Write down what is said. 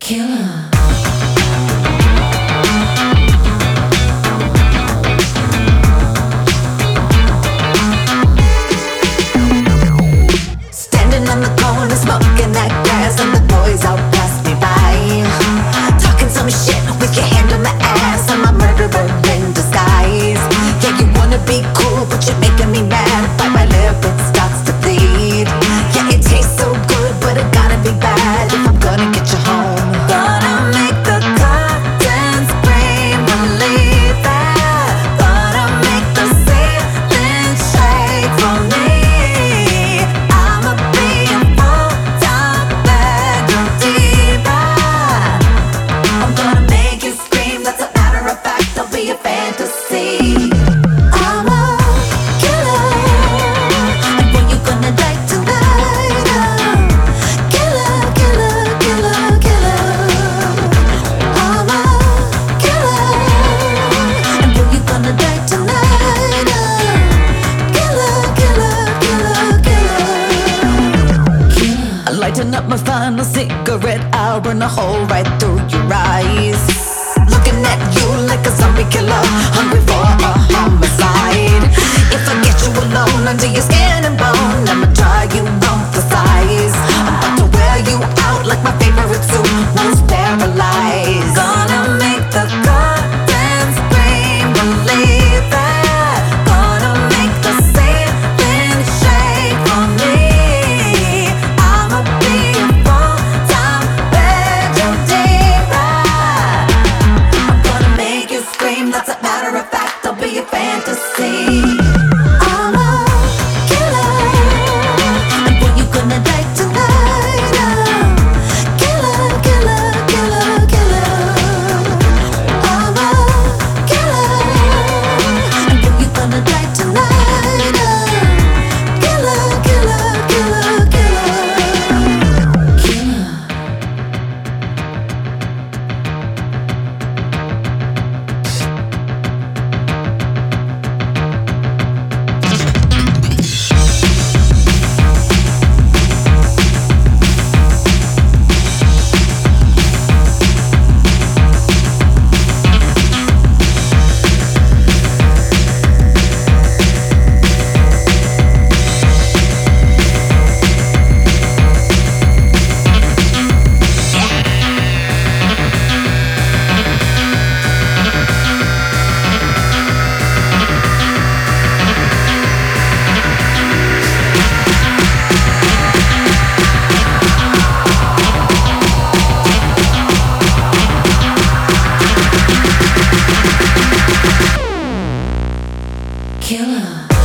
Killer. Standing on the corner, smoking that grass, and the boys all pass me by. Talking some shit with your hand on my ass. I'm a murderer in disguise. Yeah, you wanna be cool, but you're making me mad. Bite my lip, it starts to bleed. Yeah, it tastes so good, but it gotta be bad if I'm gonna get you home. Gonna make the curtains scream, believe that. Gonna make the ceiling shake for me. I'ma be a full-time bedroom diva. I'm gonna make you scream, that's a matter of fact, don't be a fantasy. I'm a killer, and when you gonna die tonight? Killer, killer, killer, killer. I'm a killer, and when you gonna die tonight? Killer, killer, killer, killer. I lighten up my final cigarette, I'll burn a hole right through your eyes. Looking at you like a zombie killer, hungry for a homicide. If I get you alone under your skin and bone, I'ma try you on for size. I'm about to wear you out like my favorite suit, most paralyzed. Gonna make the curtains scream, believe that. Gonna make the ceiling shake for me. I'ma be a full-time bedroom diva. I'm gonna make you scream, that's a matter of fact, don't be a fantasy. I'm a killer, and when you gonna die tonight? Killer, killer, killer, killer. I'm a killer, and when you gonna die tonight? Killer, killer, killer, killer. Killer. Killer.